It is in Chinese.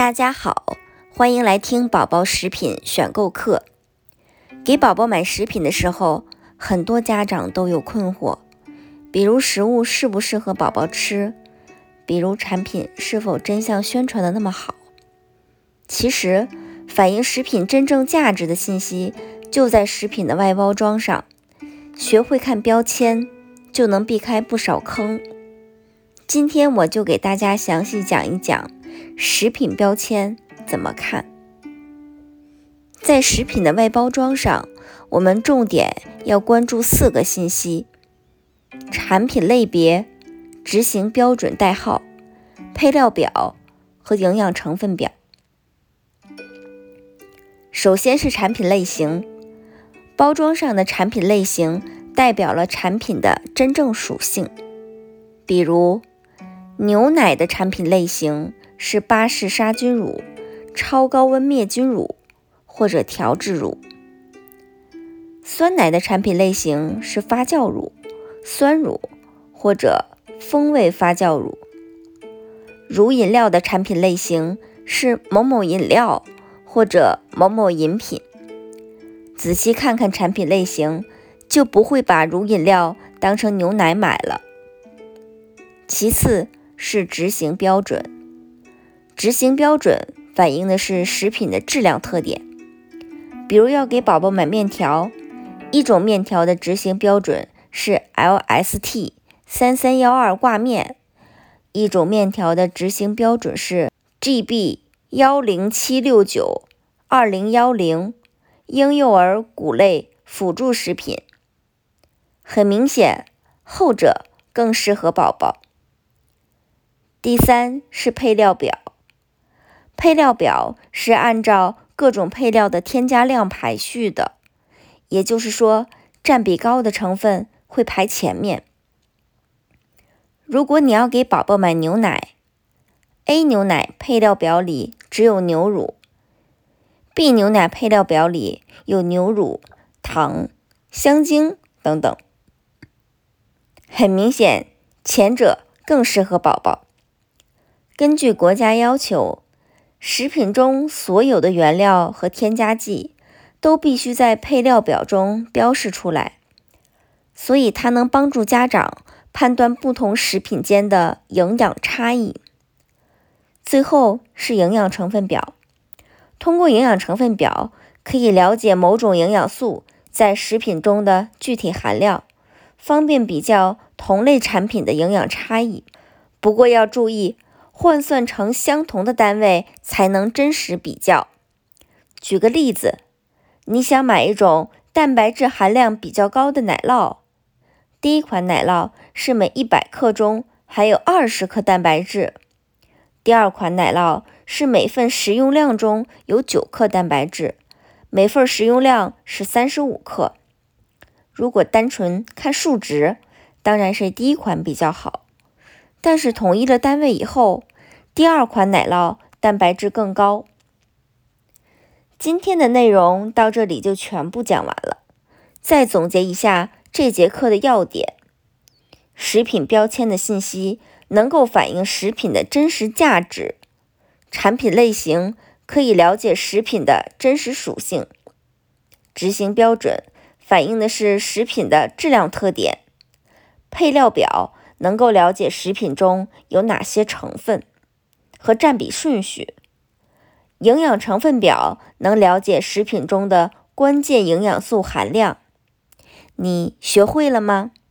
大家好，欢迎来听宝宝食品选购课。给宝宝买食品的时候，很多家长都有困惑，比如食物适不适合宝宝吃，比如产品是否真像宣传的那么好。其实，反映食品真正价值的信息就在食品的外包装上，学会看标签，就能避开不少坑。今天我就给大家详细讲一讲食品标签怎么看。在食品的外包装上，我们重点要关注4个信息：产品类别、执行标准代号、配料表和营养成分表。首先是产品类型，包装上的产品类型代表了产品的真正属性。比如牛奶的产品类型是巴氏杀菌乳、超高温灭菌乳或者调制乳。酸奶的产品类型是发酵乳、酸乳或者风味发酵乳。乳饮料的产品类型是某某饮料或者某某饮品。仔细看看产品类型，就不会把乳饮料当成牛奶买了。其次是执行标准，执行标准反映的是食品的质量特点。比如要给宝宝买面条，一种面条的执行标准是 LST 3312挂面，一种面条的执行标准是 GB 10769 2010婴幼儿谷类辅助食品。很明显，后者更适合宝宝。第三是配料表，配料表是按照各种配料的添加量排序的，也就是说，占比高的成分会排前面。如果你要给宝宝买牛奶， A 牛奶配料表里只有牛乳， B 牛奶配料表里有牛乳、糖、香精等等。很明显，前者更适合宝宝。根据国家要求，食品中所有的原料和添加剂都必须在配料表中标示出来，所以它能帮助家长判断不同食品间的营养差异。最后是营养成分表，通过营养成分表可以了解某种营养素在食品中的具体含量，方便比较同类产品的营养差异。不过要注意，换算成相同的单位才能真实比较。举个例子，你想买一种蛋白质含量比较高的奶酪，第一款奶酪是每100克中含有20克蛋白质，第二款奶酪是每份食用量中有9克蛋白质，每份食用量是35克。如果单纯看数值，当然是第一款比较好，但是统一了单位以后，第二款奶酪蛋白质更高。今天的内容到这里就全部讲完了。再总结一下这节课的要点：食品标签的信息能够反映食品的真实价值，产品类型可以了解食品的真实属性，执行标准反映的是食品的质量特点，配料表能够了解食品中有哪些成分和占比顺序，营养成分表能了解食品中的关键营养素含量。你学会了吗？